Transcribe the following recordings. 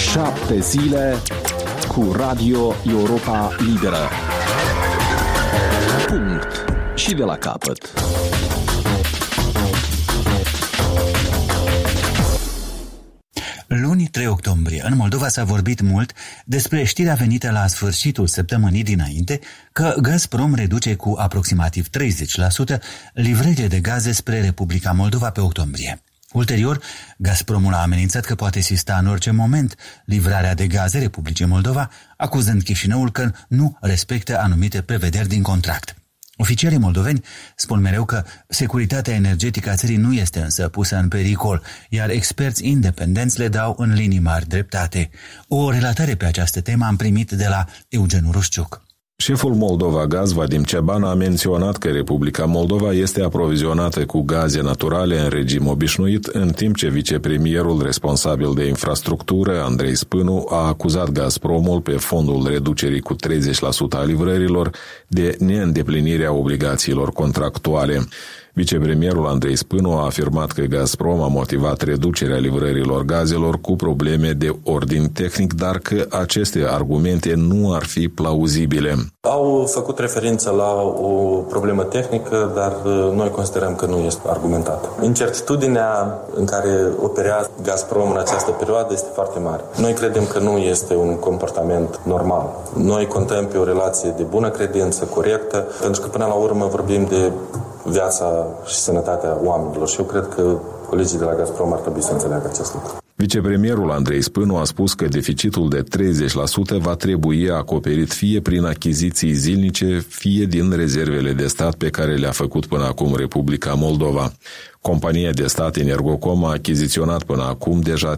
7 zile cu Radio Europa Liberă. Punct. Și de la capăt. Luni 3 octombrie, în Moldova s-a vorbit mult despre știrea venită la sfârșitul săptămânii dinainte că Gazprom reduce cu aproximativ 30% livrările de gaze spre Republica Moldova pe octombrie. Ulterior, Gazpromul a amenințat că poate sista în orice moment livrarea de gaze Republicii Moldova, acuzând Chișinăul că nu respectă anumite prevederi din contract. Oficialii moldoveni spun mereu că securitatea energetică a țării nu este însă pusă în pericol, iar experți independenți le dau în linii mari dreptate. O relatare pe această temă am primit de la Eugen Rușciuc. Șeful Moldova Gaz, Vadim Ceban, a menționat că Republica Moldova este aprovizionată cu gaze naturale în regim obișnuit, în timp ce vicepremierul responsabil de infrastructură, Andrei Spânu, a acuzat Gazpromul pe fondul reducerii cu 30% a livrărilor de neîndeplinirea obligațiilor contractuale. Vicepremierul Andrei Spânu a afirmat că Gazprom a motivat reducerea livrărilor gazelor cu probleme de ordin tehnic, dar că aceste argumente nu ar fi plauzibile. Au făcut referință la o problemă tehnică, dar noi considerăm că nu este argumentată. Incertitudinea în care operează Gazprom în această perioadă este foarte mare. Noi credem că nu este un comportament normal. Noi contăm pe o relație de bună credință, corectă, pentru că până la urmă vorbim de viața și sănătatea oamenilor și eu cred că colegii de la Gazprom ar trebui să înțeleagă acest lucru. Vicepremierul Andrei Spânu a spus că deficitul de 30% va trebui acoperit fie prin achiziții zilnice, fie din rezervele de stat pe care le-a făcut până acum Republica Moldova. Compania de stat Energocom a achiziționat până acum deja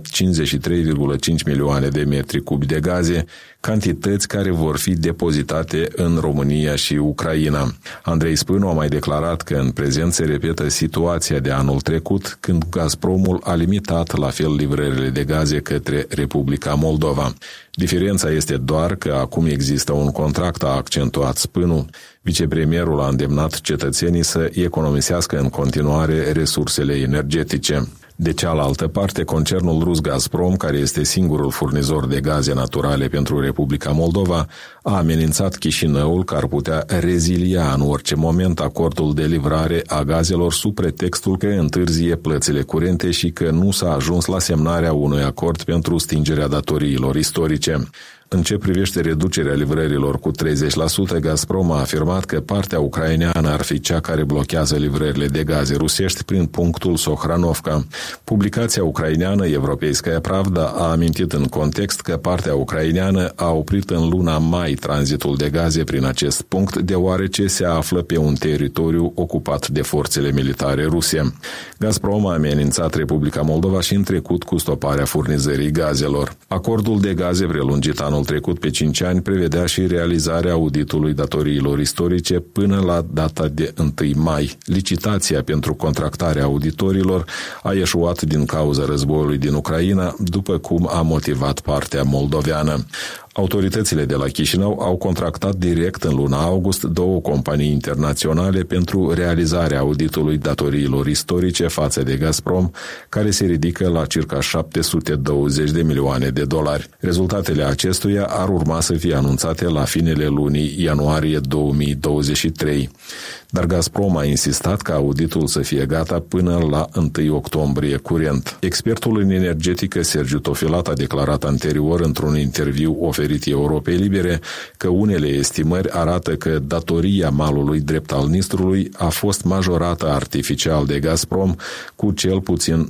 53,5 milioane de metri cubi de gaze, cantități care vor fi depozitate în România și Ucraina. Andrei Spânu a mai declarat că în prezent se repetă situația de anul trecut, când Gazpromul a limitat la fel livrările de gaze către Republica Moldova. Diferența este doar că acum există un contract, a accentuat Spânu. Vicepremierul a îndemnat cetățenii să economisească în continuare resursele energetice. De cealaltă parte, concernul rus Gazprom, care este singurul furnizor de gaze naturale pentru Republica Moldova, a amenințat Chișinăul că ar putea rezilia în orice moment acordul de livrare a gazelor sub pretextul că întârzie plățile curente și că nu s-a ajuns la semnarea unui acord pentru stingerea datoriilor istorice. În ce privește reducerea livrărilor cu 30%, Gazprom a afirmat că partea ucraineană ar fi cea care blochează livrările de gaze rusești prin punctul Sohranovka. Publicația ucraineană Европейская Pravda a amintit în context că partea ucraineană a oprit în luna mai tranzitul de gaze prin acest punct, deoarece se află pe un teritoriu ocupat de forțele militare ruse. Gazprom a amenințat Republica Moldova și în trecut cu stoparea furnizării gazelor. Acordul de gaze prelungit anul trecut pe 5 ani prevedea și realizarea auditului datoriilor istorice până la data de 1 mai. Licitația pentru contractarea auditorilor a eșuat din cauza războiului din Ucraina, după cum a motivat partea moldoveană. Autoritățile de la Chișinău au contractat direct în luna august 2 companii internaționale pentru realizarea auditului datoriilor istorice față de Gazprom, care se ridică la circa 720 de milioane de dolari. Rezultatele acestuia ar urma să fie anunțate la finele lunii ianuarie 2023. Dar Gazprom a insistat ca auditul să fie gata până la 1 octombrie curent. Expertul în energetică Sergiu Tofilat a declarat anterior într-un interviu oferit Europei Libere că unele estimări arată că datoria malului drept al Nistrului a fost majorată artificial de Gazprom cu cel puțin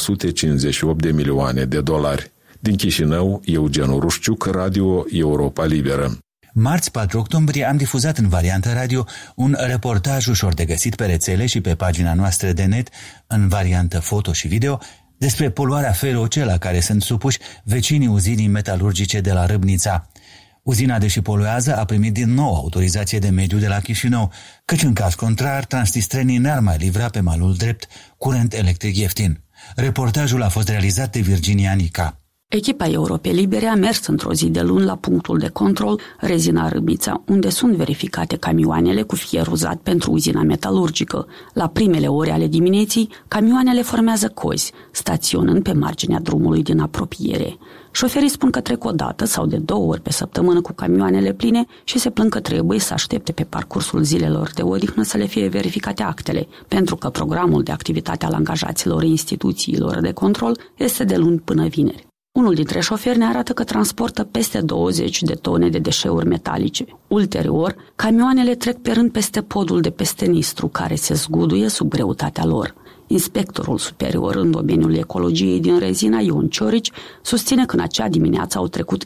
958 de milioane de dolari. Din Chișinău, Eugen Rușciuc, Radio Europa Liberă. Marți 4 octombrie am difuzat în variantă radio un reportaj ușor de găsit pe rețele și pe pagina noastră de net, în variantă foto și video, despre poluarea feroce la care sunt supuși vecinii uzinii metalurgice de la Râbnița. Uzina, deși poluează, a primit din nou autorizație de mediu de la Chișinău, căci în caz contrar, transnistrenii n-ar mai livra pe malul drept curent electric ieftin. Reportajul a fost realizat de Virginia Nica. Echipa Europei Libere a mers într-o zi de luni la punctul de control Rezina Râmnița, unde sunt verificate camioanele cu fier uzat pentru uzina metalurgică. La primele ore ale dimineții, camioanele formează cozi, staționând pe marginea drumului din apropiere. Șoferii spun că trec o dată sau de 2 ori pe săptămână cu camioanele pline și se plâng că trebuie să aștepte pe parcursul zilelor de odihnă să le fie verificate actele, pentru că programul de activitate al angajaților instituțiilor de control este de luni până vineri. Unul dintre șoferi ne arată că transportă peste 20 de tone de deșeuri metalice. Ulterior, camioanele trec pe rând peste podul de peste Nistru, care se zguduie sub greutatea lor. Inspectorul superior în domeniul ecologiei din Rezina, Ion Ciorici, susține că în acea dimineață au trecut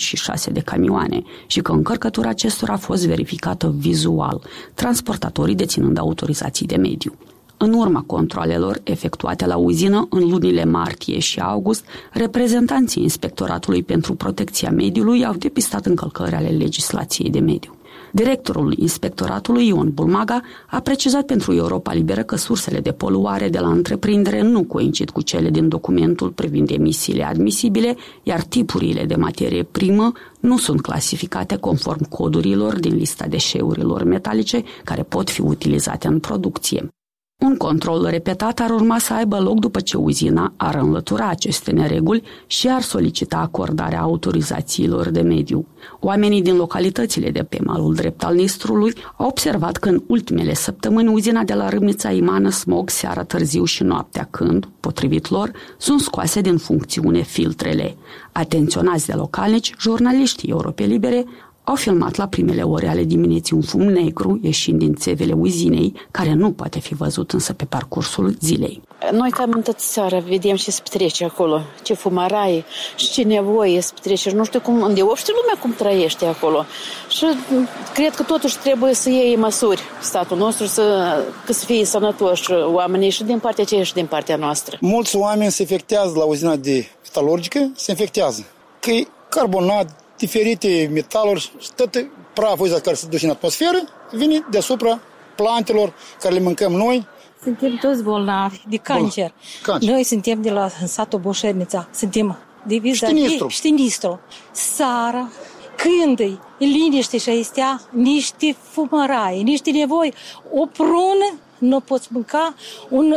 56 de camioane și că încărcătura acestora a fost verificată vizual, transportatorii deținând autorizații de mediu. În urma controalelor efectuate la uzină în lunile martie și august, reprezentanții Inspectoratului pentru Protecția Mediului au depistat încălcări ale legislației de mediu. Directorul Inspectoratului, Ion Bulmaga, a precizat pentru Europa Liberă că sursele de poluare de la întreprindere nu coincid cu cele din documentul privind emisiile admisibile, iar tipurile de materie primă nu sunt clasificate conform codurilor din lista deșeurilor metalice care pot fi utilizate în producție. Un control repetat ar urma să aibă loc după ce uzina ar înlătura aceste nereguli și ar solicita acordarea autorizațiilor de mediu. Oamenii din localitățile de pe malul drept al Nistrului au observat că în ultimele săptămâni uzina de la Râmnița emană smog seara târziu și noaptea când, potrivit lor, sunt scoase din funcțiune filtrele. Atenționați de localnici, jurnaliștii Europei Libere au filmat la primele ore ale dimineții un fum negru ieșind din țevele uzinei, care nu poate fi văzut însă pe parcursul zilei. Noi cam în toată seara vedem ce se petrece acolo, ce fumăraie și ce nevoie se petrece. Nu știu cum, unde știu lumea cum trăiește acolo. Și cred că totuși trebuie să iei măsuri statul nostru să fie sănătoși oamenii și din partea aceea și din partea noastră. Mulți oameni se infectează la uzina de metalurgică, se infectează. Că e carbonat, diferite metaluri și tot praful ăsta care se duce în atmosferă vine deasupra plantelor care le mâncăm noi. Suntem toți bolnavi de cancer. Noi suntem de la satul Boșernița. Suntem de Știnistru. Sara, când-i liniște și astea, niște fumăraie, niște nevoi. O prună nu poți mânca, un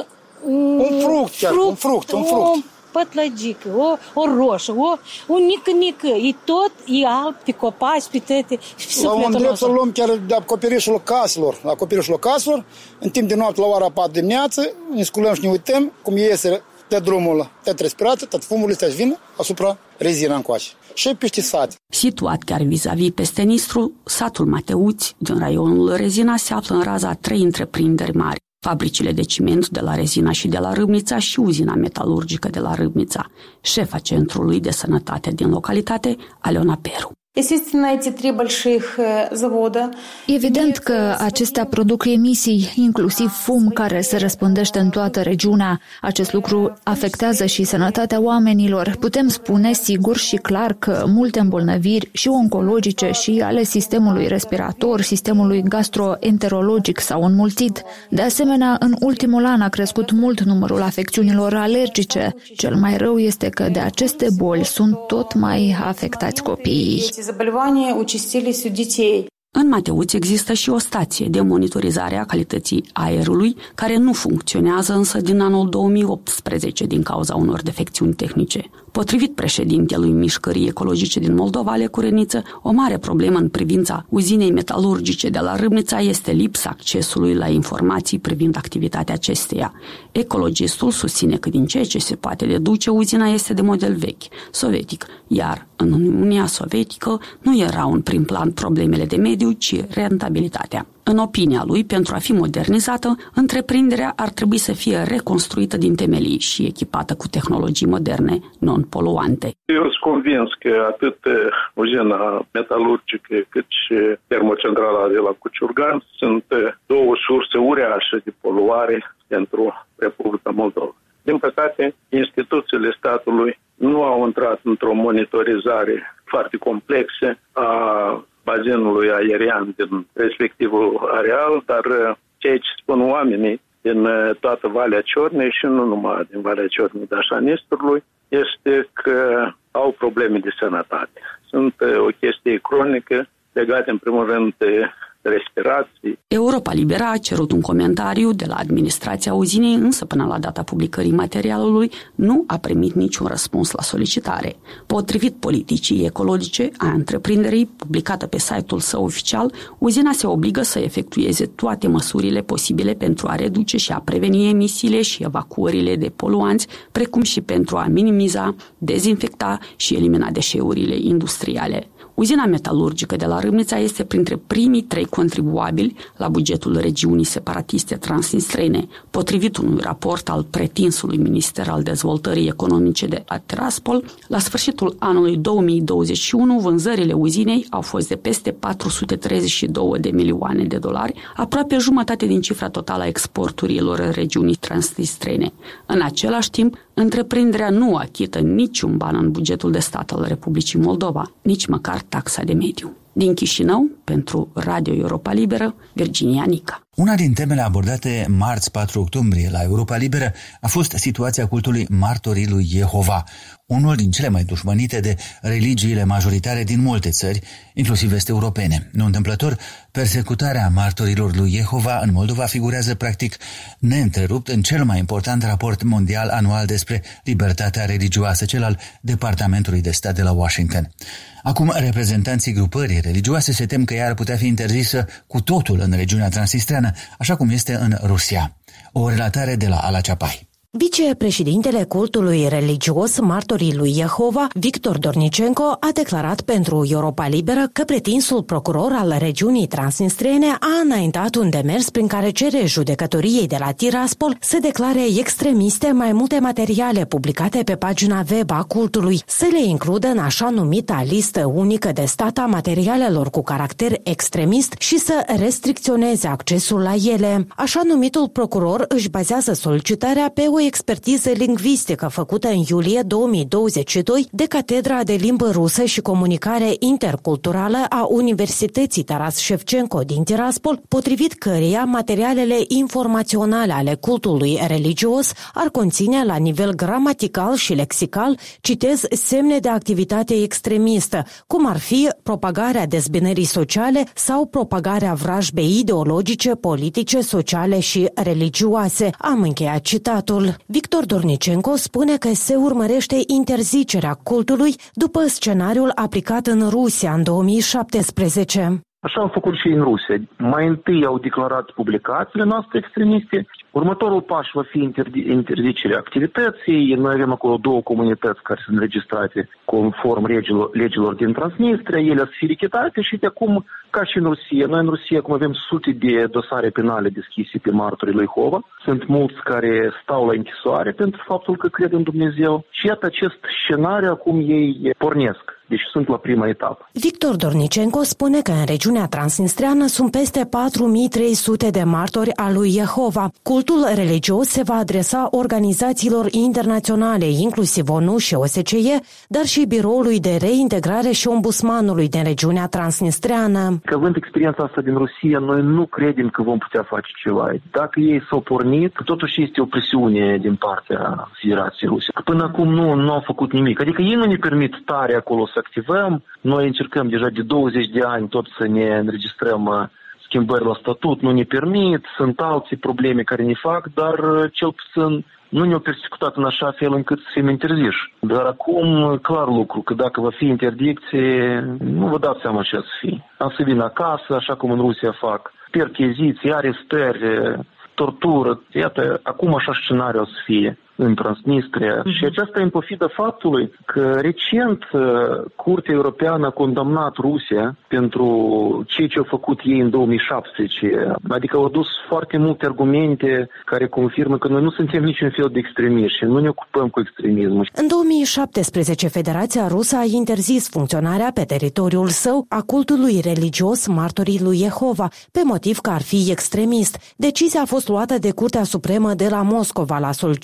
fruct. Pătlăgică, o roșă, o nică, e tot, e alb, pe copaci, pe tăte, și pe sufletul nostru. La un drept să luăm chiar de acoperișul caselor, în timp de noapte la ora 4 dimineață, ne sculăm și ne uităm cum iese de drumul, tot respirație, tot fumul ăsta își vine asupra rezina încoace. Și peste sat. Situat chiar vis-a-vis peste Nistru, satul Mateuți, din raionul Rezina, se află în raza a 3 întreprinderi mari. Fabricile de ciment de la Rezina și de la Râmnița și uzina metalurgică de la Râmnița. Șefa Centrului de Sănătate din localitate, Aleona Peru. Evident că acestea produc emisii, inclusiv fum care se răspândește în toată regiunea. Acest lucru afectează și sănătatea oamenilor. Putem spune sigur și clar că multe îmbolnăviri și oncologice și ale sistemului respirator, sistemului gastroenterologic s-au înmulțit. De asemenea, în ultimul an a crescut mult numărul afecțiunilor alergice. Cel mai rău este că de aceste boli sunt tot mai afectați copiii. În Mateuți există și o stație de monitorizare a calității aerului, care nu funcționează însă din anul 2018 din cauza unor defecțiuni tehnice. Potrivit președintelui Mișcării Ecologice din Moldova, Ale Cureniță, o mare problemă în privința uzinei metalurgice de la Râmnița este lipsa accesului la informații privind activitatea acesteia. Ecologistul susține că din ceea ce se poate deduce, uzina este de model vechi, sovietic, iar în Uniunea Sovietică nu erau în prim plan problemele de mediu, ci rentabilitatea. În opinia lui, pentru a fi modernizată, întreprinderea ar trebui să fie reconstruită din temelii și echipată cu tehnologii moderne, non-poluante. Eu sunt convins că atât uzina metalurgică cât și termocentrala de la Cuciurgan sunt două surse uriașe de poluare pentru Republica Moldova. Din păcate, instituțiile statului nu au intrat într-o monitorizare foarte complexă a bazinului aerian din respectivul areal, dar ceea ce spun oamenii din toată Valea Ciornei și nu numai din Valea Ciornei, dar și a Nistrului, este că probleme de sănătate. Sunt o chestie cronică legată în primul rând de respirații. Europa Liberă a cerut un comentariu de la administrația uzinei, însă până la data publicării materialului nu a primit niciun răspuns la solicitare. Potrivit politicii ecologice a întreprinderii, publicată pe site-ul său oficial, uzina se obligă să efectueze toate măsurile posibile pentru a reduce și a preveni emisiile și evacuările de poluanți, precum și pentru a minimiza, dezinfecta și elimina deșeurile industriale. Uzina metalurgică de la Râmnița este printre primii 3 contribuabili la bugetul regiunii separatiste transnistrene. Potrivit unui raport al pretinsului Minister al Dezvoltării Economice de la Tiraspol, la sfârșitul anului 2021, vânzările uzinei au fost de peste 432 de milioane de dolari, aproape jumătate din cifra totală a exporturilor regiunii transnistrene. În același timp, întreprinderea nu achită niciun ban în bugetul de stat al Republicii Moldova, nici măcar taxa de mediu. Din Chișinău, pentru Radio Europa Liberă, Virginia Nica. Una din temele abordate marți 4 octombrie la Europa Liberă a fost situația cultului Martorii lui Jehova, unul din cele mai dușmănite de religiile majoritare din multe țări, inclusiv est-europene. Nu întâmplător, persecutarea martorilor lui Jehova în Moldova figurează practic neîntrerupt în cel mai important raport mondial anual despre libertatea religioasă, cel al Departamentului de Stat de la Washington. Acum, reprezentanții grupării religioase se tem că ea ar putea fi interzisă cu totul în regiunea transnistreană, așa cum este în Rusia. O relatare de la Ala Ceapai. Vicepreședintele cultului religios Martorii lui Jehova, Victor Dornicenko, a declarat pentru Europa Liberă că pretinsul procuror al regiunii transnistrene a înaintat un demers prin care cere judecătoriei de la Tiraspol să declare extremiste mai multe materiale publicate pe pagina web a cultului, să le includă în așa numita listă unică de stat a materialelor cu caracter extremist și să restricționeze accesul la ele. Așa numitul procuror își bazează solicitarea pe o expertiză lingvistică făcută în iulie 2022 de Catedra de Limbă Rusă și Comunicare Interculturală a Universității Taras Șevcenco din Tiraspol, potrivit căreia materialele informaționale ale cultului religios ar conține la nivel gramatical și lexical, citez, semne de activitate extremistă, cum ar fi propagarea dezbinării sociale sau propagarea vrajbei ideologice, politice, sociale și religioase. Am încheiat citatul. Victor Dornicenko spune că se urmărește interzicerea cultului după scenariul aplicat în Rusia în 2017. Așa au făcut și în Rusia. Mai întâi au declarat publicațiile noastre extremiste. Următorul pas va fi interzicerea activității. Noi avem acolo 2 comunități care sunt înregistrate conform legilor din Transnistria. Ele sunt filichitate și de acum, ca și în Rusia, noi în Rusia acum avem sute de dosare penale deschise pe martorii lui Jehova. Sunt mulți care stau la închisoare pentru faptul că cred în Dumnezeu. Și iată acest scenariu acum ei pornesc. Deci sunt la prima etapă. Victor Dornicenko spune că în regiunea transnistreană sunt peste 4.300 de martori al lui Jehova. Cultul religios se va adresa organizațiilor internaționale, inclusiv ONU și OSCE, dar și Biroului de Reintegrare și Ombudsmanului din regiunea transnistreană. Că având experiența asta din Rusia, noi nu credem că vom putea face ceva. Dacă ei s-au pornit, totuși este o presiune din partea Federației Ruse. Până acum nu au făcut nimic. Adică ei nu ne permit tare acolo să activăm. Noi încercăm deja de 20 de ani tot să ne înregistrăm schimbări la statut, nu ne permit, sunt alte probleme care ne fac, dar cel puțin nu ne-au persecutat în așa fel încât să fim interziși. Dar acum, clar lucru, că dacă va fi interdicție, nu vă dați seama ce să fie. Am să vin acasă, așa cum în Rusia fac, percheziții, arestări, tortură. Iată, acum așa scenariu o să fie în Transnistria. Și aceasta e în pofidă faptului că recent Curtea Europeană a condamnat Rusia pentru ceea ce au făcut ei în 2017. Adică au adus foarte multe argumente care confirmă că noi nu suntem niciun fel de extremiști și nu ne ocupăm cu extremismul. În 2017, Federația Rusă a interzis funcționarea pe teritoriul său a cultului religios Martorii lui Jehova, pe motiv că ar fi extremist. Decizia a fost luată de Curtea Supremă de la Moscova la solicitarea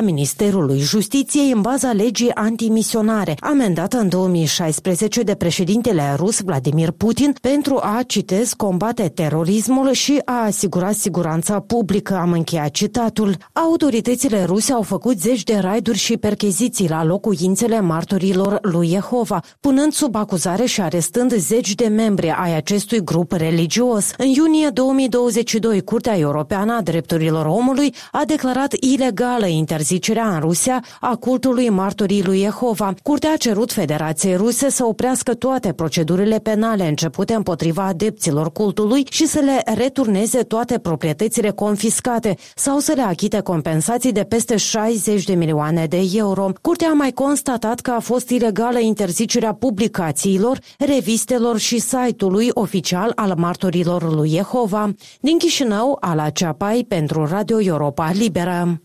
Ministerului Justiției în baza legii antimisionare, amendată în 2016 de președintele rus Vladimir Putin pentru a, citez, combate terorismul și a asigura siguranța publică, am încheiat citatul. Autoritățile ruse au făcut zeci de raiduri și percheziții la locuințele martorilor lui Jehova, punând sub acuzare și arestând zeci de membri ai acestui grup religios. În iunie 2022, Curtea Europeană a Drepturilor Omului a declarat ilegală interzicerea în Rusia a cultului martorii lui Jehova. Curtea a cerut Federației Ruse să oprească toate procedurile penale începute împotriva adepților cultului și să le returneze toate proprietățile confiscate sau să le achite compensații de peste 60 de milioane de euro. Curtea a mai constatat că a fost ilegală interzicerea publicațiilor, revistelor și site-ului oficial al martorilor lui Jehova. Din Chișinău, Ala Ceapai pentru Radio Europa Liberă.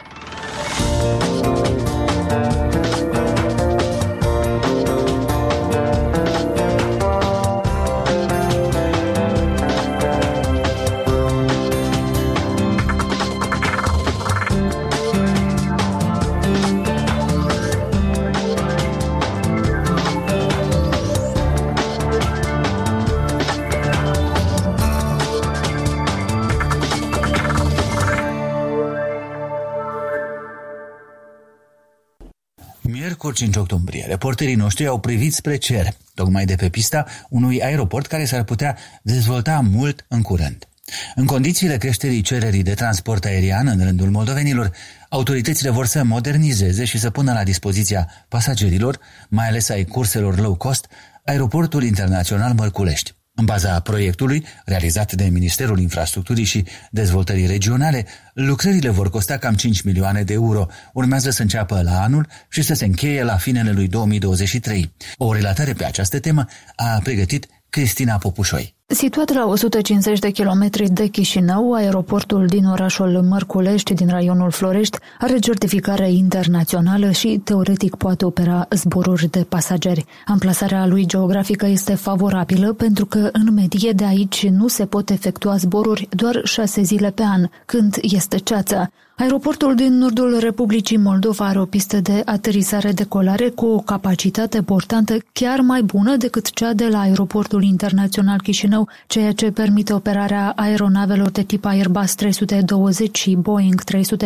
Miercuri 5 octombrie, reporterii noștri au privit spre cer, tocmai de pe pista unui aeroport care s-ar putea dezvolta mult în curând. În condițiile creșterii cererii de transport aerian în rândul moldovenilor, autoritățile vor să modernizeze și să pună la dispoziția pasagerilor, mai ales ai curselor low cost, aeroportul internațional Mărculești. În baza proiectului, realizat de Ministerul Infrastructurii și Dezvoltării Regionale, lucrările vor costa cam 5 milioane de euro. Urmează să înceapă la anul și să se încheie la finele lui 2023. O relatare pe această temă a pregătit Cristina Popușoi. Situat la 150 de kilometri de Chișinău, aeroportul din orașul Mărculești, din raionul Florești, are certificare internațională și, teoretic, poate opera zboruri de pasageri. Amplasarea lui geografică este favorabilă pentru că, în medie, de aici nu se pot efectua zboruri doar 6 zile pe an, când este ceață. Aeroportul din nordul Republicii Moldova are o pistă de aterizare-decolare cu o capacitate portantă chiar mai bună decât cea de la aeroportul internațional Chișinău, ceea ce permite operarea aeronavelor de tip Airbus 320 și Boeing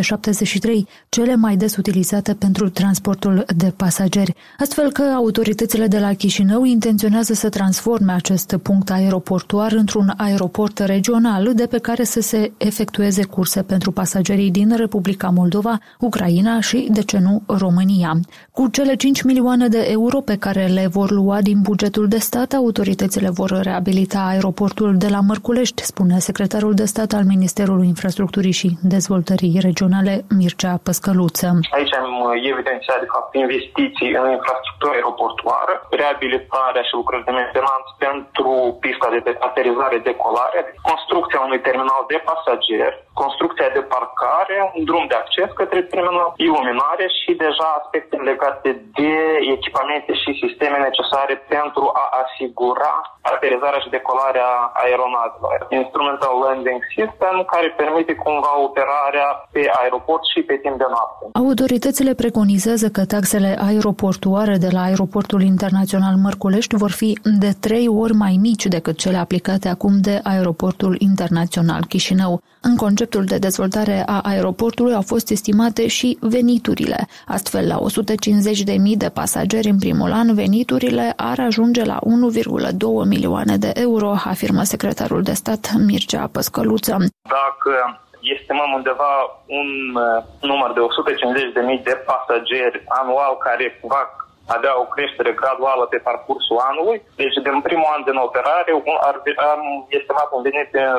373, cele mai des utilizate pentru transportul de pasageri. Astfel că autoritățile de la Chișinău intenționează să transforme acest punct aeroportuar într-un aeroport regional de pe care să se efectueze curse pentru pasagerii din Republica Moldova, Ucraina și, de ce nu, România. Cu cele 5 milioane de euro pe care le vor lua din bugetul de stat, autoritățile vor reabilita aeroportul de la Mărculești, spune secretarul de stat al Ministerului Infrastructurii și Dezvoltării Regionale, Mircea Păscăluță. Aici am evidențiat, de fapt, investiții în infrastructură aeroportuară, reabilitarea și lucrări de mentenanță pentru pista de aterizare-decolare, construcția unui terminal de pasageri, construcția de parcare, un drum de acces către terminal, iluminare și deja aspecte legate de echipamente și sisteme necesare pentru a asigura aterizarea și decolarea aeronavelor. Instrumental Landing System, care permite cumva operarea pe aeroport și pe timp de noapte. Autoritățile preconizează că taxele aeroportuare de la aeroportul internațional Mărculești vor fi de 3 ori mai mici decât cele aplicate acum de aeroportul internațional Chișinău. În conceptul de dezvoltare a aeroportului au fost estimate și veniturile. Astfel, la 150.000 de pasageri în primul an, veniturile ar ajunge la 1,2 milioane de euro, afirmă secretarul de stat Mircea Păscăluță. Dacă estimăm undeva un număr de 150.000 de pasageri anual care va avea o creștere graduală pe parcursul anului. Deci, din primul an din operare, am estimat un venit de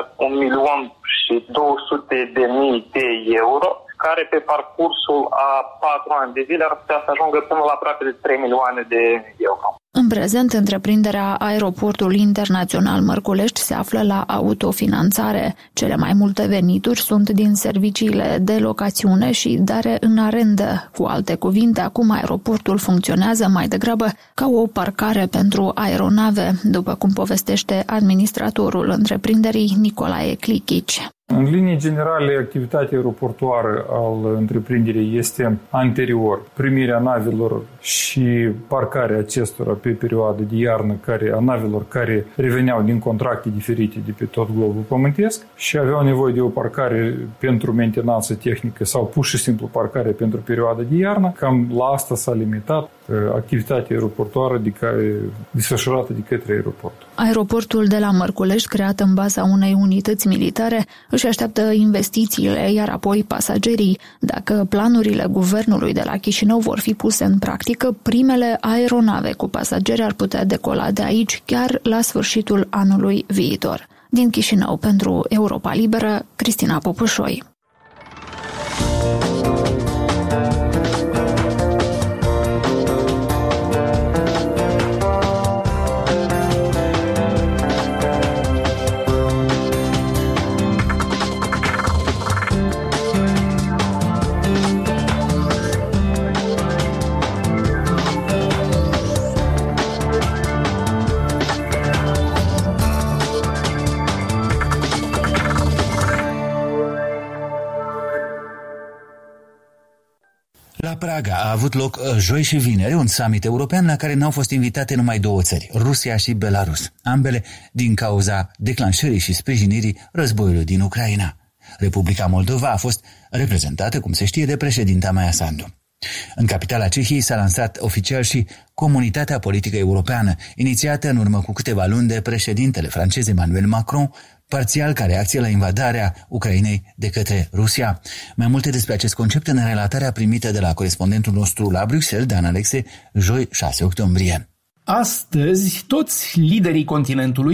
1.200.000 de euro, care pe parcursul a 4 ani de zile ar putea să ajungă până la aproape de 3 milioane de euro. În prezent, întreprinderea Aeroportul Internațional Mărculești se află la autofinanțare. Cele mai multe venituri sunt din serviciile de locațiune și dare în arendă. Cu alte cuvinte, acum aeroportul funcționează mai degrabă ca o parcare pentru aeronave, după cum povestește administratorul întreprinderii Nicolae Clichici. În linii generale, activitatea aeroportuară al întreprinderii este anterior primirea navelor și parcarea acestora pe perioadă de iarnă a navelor care reveneau din contracte diferite de pe tot globul pământesc și aveau nevoie de o parcare pentru mentenanță tehnică sau pur și simplu parcare pentru perioada de iarnă. Cam la asta s-a limitat activitatea aeroportuară desfășurată de către aeroport. Aeroportul de la Mărculești, creat în baza unei unități militare, își așteaptă investițiile, iar apoi pasagerii. Dacă planurile guvernului de la Chișinău vor fi puse în practică, primele aeronave cu pasageri ar putea decola de aici chiar la sfârșitul anului viitor. Din Chișinău, pentru Europa Liberă, Cristina Popușoi. La Praga a avut loc joi și vineri un summit european la care n-au fost invitate numai două țări, Rusia și Belarus, ambele din cauza declanșării și sprijinirii războiului din Ucraina. Republica Moldova a fost reprezentată, cum se știe, de președinta Maia Sandu. În capitala Cehiei s-a lansat oficial și Comunitatea Politică Europeană, inițiată în urmă cu câteva luni de președintele francez Emmanuel Macron, parțial ca reacție la invadarea Ucrainei de către Rusia. Mai multe despre acest concept în relatarea primită de la corespondentul nostru la Bruxelles, Dan Alexe, joi 6 octombrie. Astăzi, toți liderii continentului,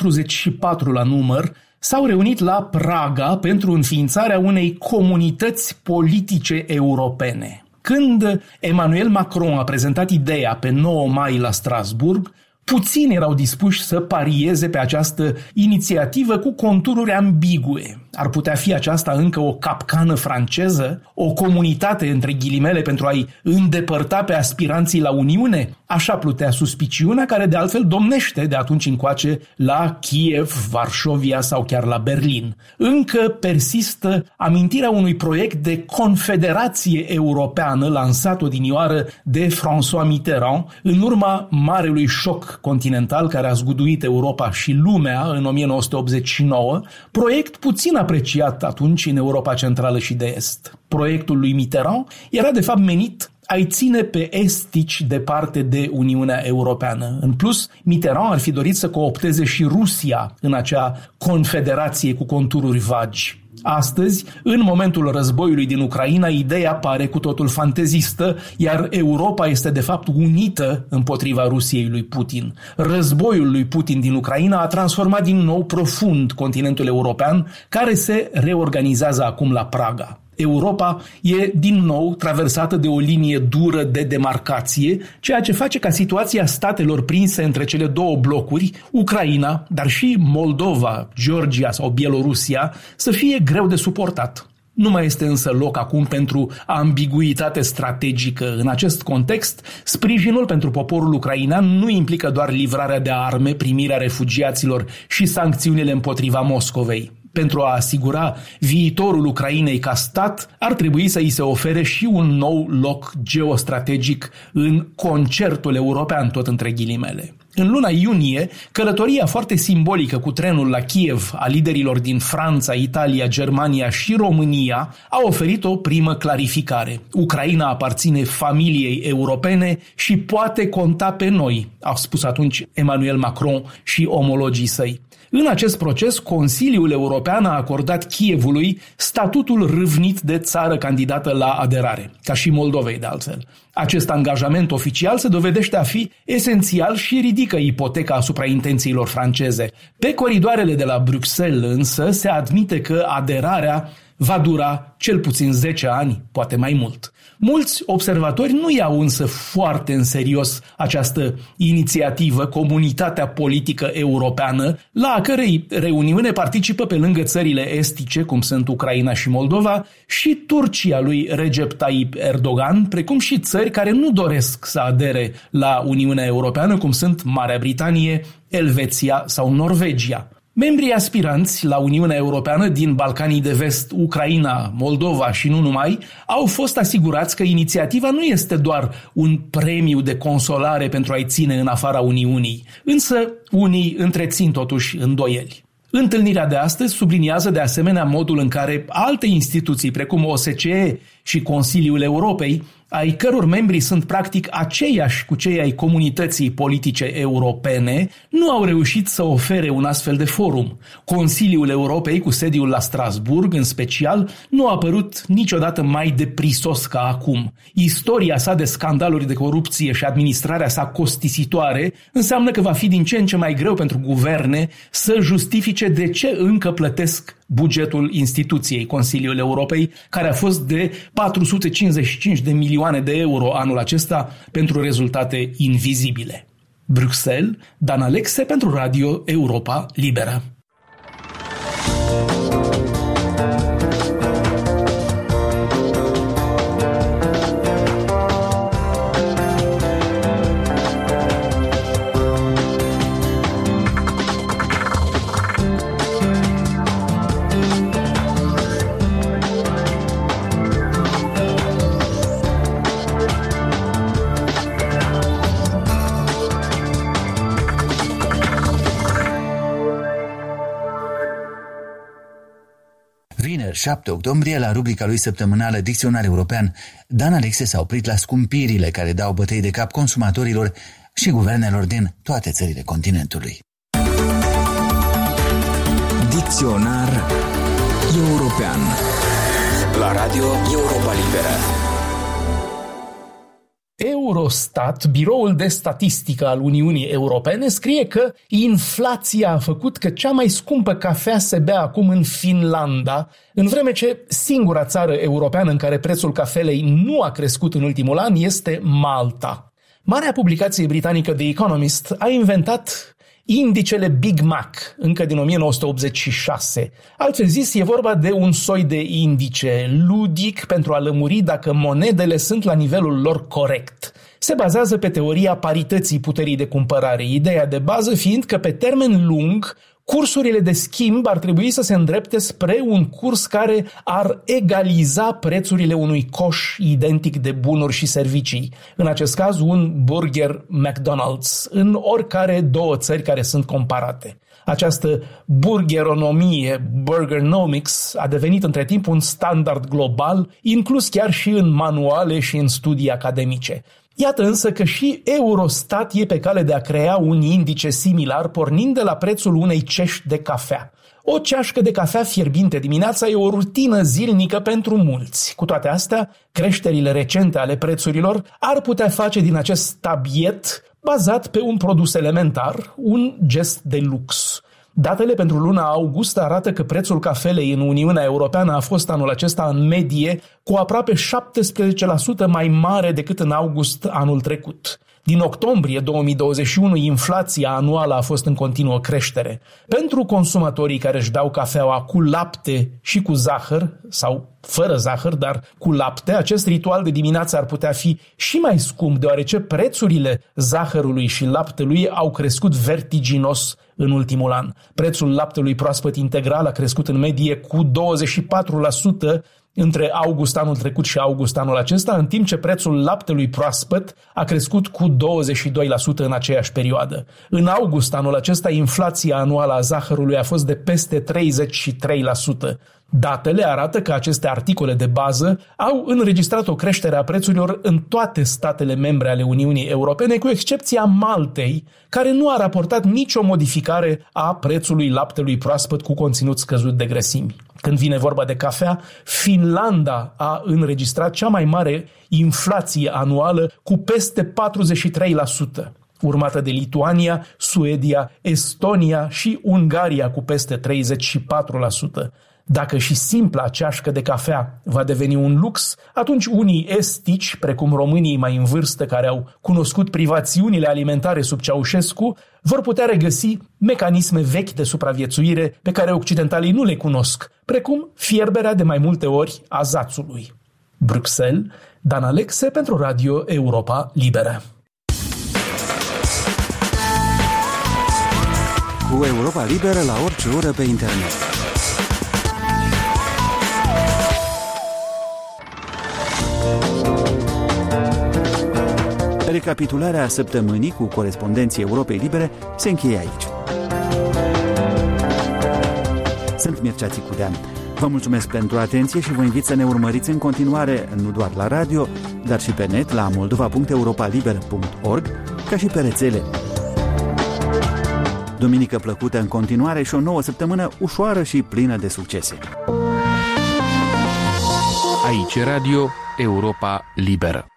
44 la număr, s-au reunit la Praga pentru înființarea unei comunități politice europene. Când Emmanuel Macron a prezentat ideea pe 9 mai la Strasburg, puțini erau dispuși să parieze pe această inițiativă cu contururi ambigue. Ar putea fi aceasta încă o capcană franceză? O comunitate, între ghilimele, pentru a-i îndepărta pe aspiranții la Uniune? Așa plutea suspiciunea care de altfel domnește de atunci încoace la Kiev, Varșovia sau chiar la Berlin. Încă persistă amintirea unui proiect de confederație europeană lansat odinioară de François Mitterrand în urma marelui șoc continental care a zguduit Europa și lumea în 1989, proiect puțin apreciat atunci în Europa Centrală și de Est. Proiectul lui Mitterrand era de fapt menit a-i ține pe estici departe de Uniunea Europeană. În plus, Mitterrand ar fi dorit să coopteze și Rusia în acea confederație cu contururi vagi. Astăzi, în momentul războiului din Ucraina, ideea pare cu totul fantezistă, iar Europa este de fapt unită împotriva Rusiei lui Putin. Războiul lui Putin din Ucraina a transformat din nou profund continentul european, care se reorganizează acum la Praga. Europa e din nou traversată de o linie dură de demarcație, ceea ce face ca situația statelor prinse între cele două blocuri, Ucraina, dar și Moldova, Georgia sau Bielorusia, să fie greu de suportat. Nu mai este însă loc acum pentru ambiguitate strategică. În acest context, sprijinul pentru poporul ucrainean nu implică doar livrarea de arme, primirea refugiaților și sancțiunile împotriva Moscovei. Pentru a asigura viitorul Ucrainei ca stat, ar trebui să îi se ofere și un nou loc geostrategic în concertul european, tot între ghilimele. În luna iunie, călătoria foarte simbolică cu trenul la Kiev a liderilor din Franța, Italia, Germania și România a oferit o primă clarificare. Ucraina aparține familiei europene și poate conta pe noi, a spus atunci Emmanuel Macron și omologii săi. În acest proces, Consiliul European a acordat Kievului statutul râvnit de țară candidată la aderare, ca și Moldovei de altfel. Acest angajament oficial se dovedește a fi esențial și ridică ipoteca asupra intențiilor franceze. Pe coridoarele de la Bruxelles însă se admite că aderarea va dura cel puțin 10 ani, poate mai mult. Mulți observatori nu iau însă foarte în serios această inițiativă, Comunitatea Politică Europeană, la a cărei reuniune participă pe lângă țările estice, cum sunt Ucraina și Moldova, și Turcia lui Recep Tayyip Erdogan, precum și țări care nu doresc să adere la Uniunea Europeană, cum sunt Marea Britanie, Elveția sau Norvegia. Membrii aspiranți la Uniunea Europeană din Balcanii de Vest, Ucraina, Moldova și nu numai, au fost asigurați că inițiativa nu este doar un premiu de consolare pentru a-i ține în afara Uniunii, însă unii întrețin totuși îndoieli. Întâlnirea de astăzi subliniază de asemenea modul în care alte instituții, precum OSCE și Consiliul Europei, ai căror membri sunt practic aceiași cu cei ai comunității politice europene, nu au reușit să ofere un astfel de forum. Consiliul Europei, cu sediul la Strasburg în special, nu a părut niciodată mai deprisos ca acum. Istoria sa de scandaluri de corupție și administrarea sa costisitoare înseamnă că va fi din ce în ce mai greu pentru guverne să justifice de ce încă plătesc bugetul instituției Consiliul Europei, care a fost de 455 de milioane de euro anul acesta pentru rezultate invizibile. Bruxelles, Dan Alexe pentru Radio Europa Liberă. Vineri, 7 octombrie, la rubrica lui săptămânală Dicționar European, Dan Alexe s-a oprit la scumpirile care dau bătăi de cap consumatorilor și guvernelor din toate țările continentului. Dicționar European la Radio Europa Liberă. Eurostat, biroul de statistică al Uniunii Europene, scrie că inflația a făcut că cea mai scumpă cafea se bea acum în Finlanda, în vreme ce singura țară europeană în care prețul cafelei nu a crescut în ultimul an este Malta. Marea publicație britanică The Economist a inventat indicele Big Mac, încă din 1986. Altfel zis, e vorba de un soi de indice ludic pentru a lămuri dacă monedele sunt la nivelul lor corect. Se bazează pe teoria parității puterii de cumpărare, ideea de bază fiind că pe termen lung cursurile de schimb ar trebui să se îndrepte spre un curs care ar egaliza prețurile unui coș identic de bunuri și servicii. În acest caz, un burger McDonald's, în oricare două țări care sunt comparate. Această burgeronomie, burgernomics, a devenit între timp un standard global, inclus chiar și în manuale și în studii academice. Iată însă că și Eurostat e pe cale de a crea un indice similar, pornind de la prețul unei cești de cafea. O ceașcă de cafea fierbinte dimineața e o rutină zilnică pentru mulți. Cu toate astea, creșterile recente ale prețurilor ar putea face din acest tabiet, bazat pe un produs elementar, un gest de lux. Datele pentru luna august arată că prețul cafelei în Uniunea Europeană a fost anul acesta în medie cu aproape 17% mai mare decât în august anul trecut. Din octombrie 2021, inflația anuală a fost în continuă creștere. Pentru consumatorii care își beau cafeaua cu lapte și cu zahăr, sau fără zahăr, dar cu lapte, acest ritual de dimineață ar putea fi și mai scump, deoarece prețurile zahărului și laptelui au crescut vertiginos în ultimul an. Prețul laptelui proaspăt integral a crescut în medie cu 24% între august anul trecut și august anul acesta, în timp ce prețul laptelui proaspăt a crescut cu 22% în aceeași perioadă. În august anul acesta, inflația anuală a zahărului a fost de peste 33%. Datele arată că aceste articole de bază au înregistrat o creștere a prețurilor în toate statele membre ale Uniunii Europene, cu excepția Maltei, care nu a raportat nicio modificare a prețului laptelui proaspăt cu conținut scăzut de grăsimi. Când vine vorba de cafea, Finlanda a înregistrat cea mai mare inflație anuală cu peste 43%, urmată de Lituania, Suedia, Estonia și Ungaria cu peste 34%. Dacă și simpla ceașcă de cafea va deveni un lux, atunci unii estici, precum românii mai în vârstă care au cunoscut privațiunile alimentare sub Ceaușescu, vor putea regăsi mecanisme vechi de supraviețuire pe care occidentalii nu le cunosc, precum fierberea de mai multe ori a zațului. Bruxelles, Dan Alexe pentru Radio Europa Liberă. Cu Europa Liberă la orice orice oră pe internet. Recapitularea săptămânii cu corespondenții Europei Libere se încheie aici. Sunt Mircea Țicudean. Vă mulțumesc pentru atenție și vă invit să ne urmăriți în continuare, nu doar la radio, dar și pe net la moldova.europaliber.org, ca și pe rețele. Duminică plăcută în continuare și o nouă săptămână ușoară și plină de succese. Aici Radio Europa Liberă.